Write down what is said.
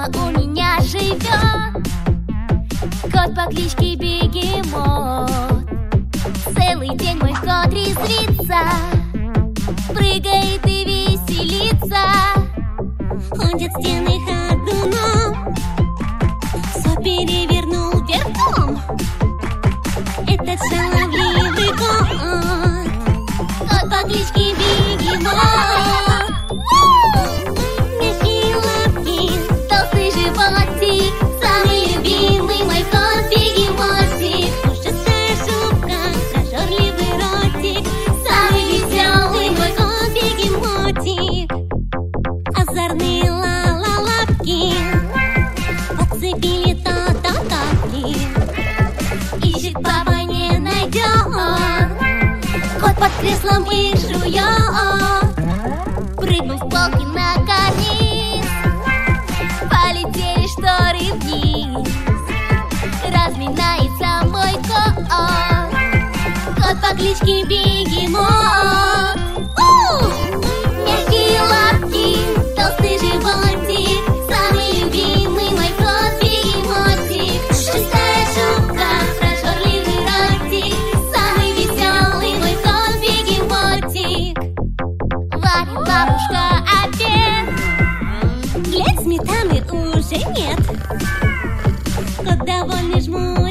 дома у меня живет кот по кличке Бегемот. Целый день мой кот резвится, прыгает и веселится. Ходит стены ходуном, все перевернул вертом. Этот шаловливый кот, кот по кличке Бегемот. Мягкие лапки, толстый животик, самый любимый мой кот Бегемотик. Пушистая шубка, прожорливый ротик, самый веселый мой кот Бегемотик. Озорные ла-ла-лапки подцепили то-то-тапки. Ищет, папа не найдет, кот под креслом их жует. Прыгнув с полки на карниз, полетели шторы вниз. Разминается мой кот, кот по кличке Бегемот. Мягкие лапки, толстый животик, самый любимый мой кот Бегемотик. Пушистая шубка, прожорливый ротик, самый веселый мой кот Бегемотик. Варит бабушка обед, глядь, сметаны уже нет. Кот довольный жмурится,